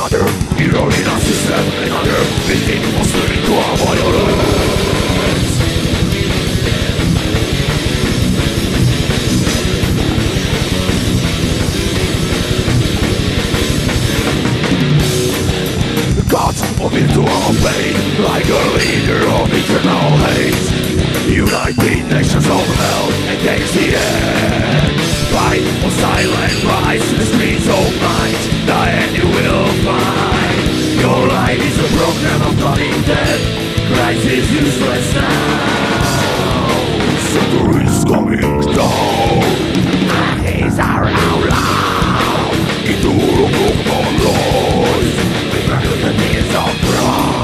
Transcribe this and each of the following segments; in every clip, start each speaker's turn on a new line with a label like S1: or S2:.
S1: Another hero in our system, another victim monster into our violence. The gods of virtual pain, like a leader of eternal hate. United nations of hell against the end. Fight or silent rise to the streets of night. The end you will find. Your life is a program of coming death. Christ is useless now. Suffering is coming down. He's our outlaw. Into a broken life. We back to the tears of pride.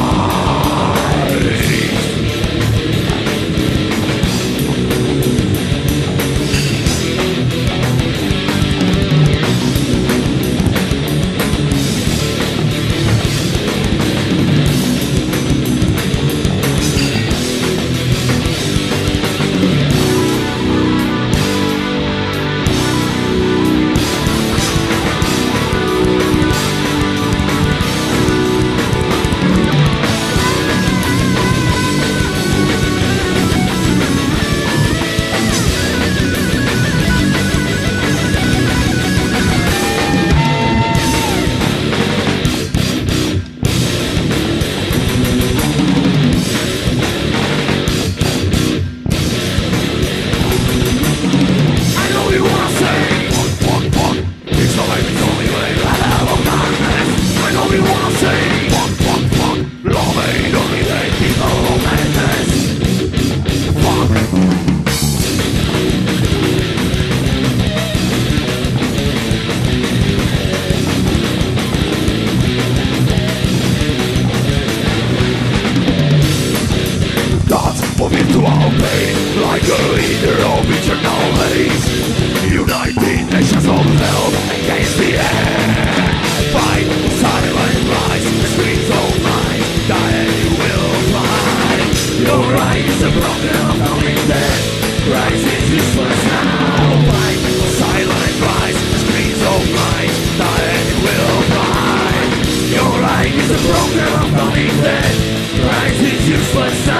S1: Like a leader of eternal hate. United nations of hell against the end. Fight, silent rise, the streets of night. The end you will find. Your right is a problem of coming death. Christ is useless now. Fight, silent rise, the streets of night. The end you will find. Your right is a problem of coming death. Christ is useless now.